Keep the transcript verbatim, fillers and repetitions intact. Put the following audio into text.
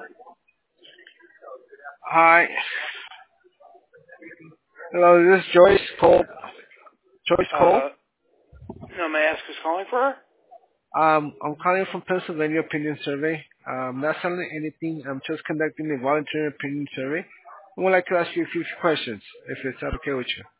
Hi. Hello, this is Joyce Cole. Joyce Cole. Uh, no, may I ask who's calling for her? Um, I'm calling from Pennsylvania Opinion Survey. I'm not selling anything. I'm just conducting a voluntary opinion survey. I would like to ask you a few questions, if it's not okay with you.